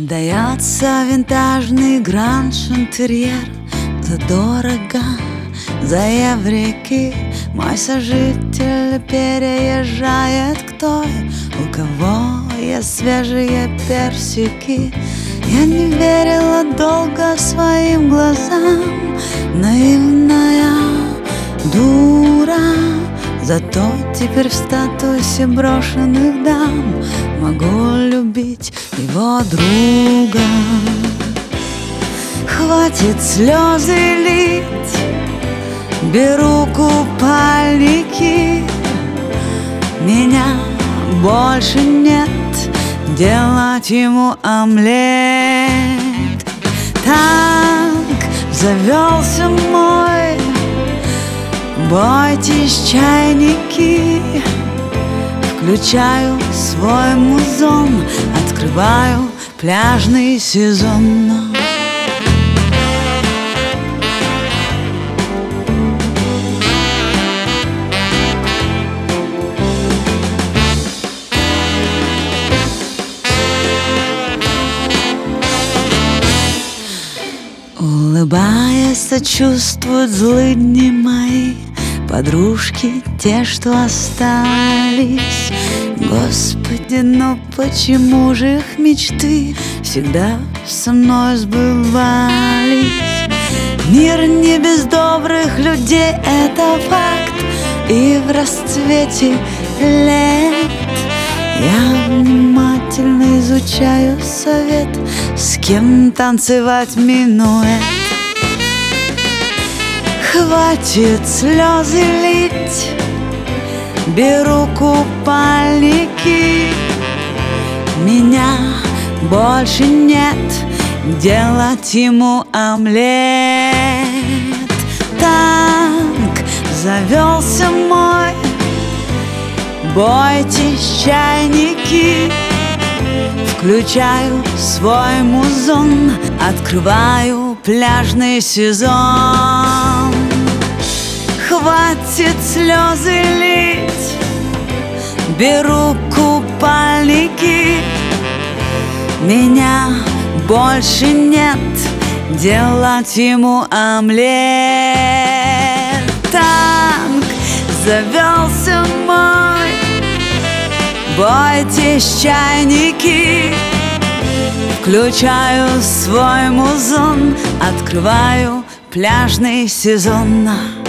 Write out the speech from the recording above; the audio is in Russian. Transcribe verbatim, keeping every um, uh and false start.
Продается винтажный гранж-интерьер задорого, за еврейки. Мой сожитель переезжает к той, у кого есть свежие персики. Я не верила долго своим глазам, наивная дура. Зато теперь в статусе брошенных дам могу любить его друга. Хватит слезы лить, беру купальники. Меня больше нет, делать ему омлет. Так завелся мой, бойтесь чайники. Включаю свой музон, открываю пляжный сезон. Улыбаясь, сочувствуют злыдни мои подружки, те, что остались. Господи, ну почему же их мечты всегда со мной сбывались? Мир не без добрых людей, это факт. И в расцвете лет я внимательно изучаю совет, с кем танцевать минуэт. Хватит слезы лить, беру купальники. Меня больше нет, делать ему омлет. Так завелся мой, бойтесь чайники. Включаю свой музон, открываю пляжный сезон. Хватит слезы лить, беру купальники. Меня больше нет, делать ему омлет. Так завелся мой, бойтесь чайники. Включаю свой музон, открываю пляжный сезон.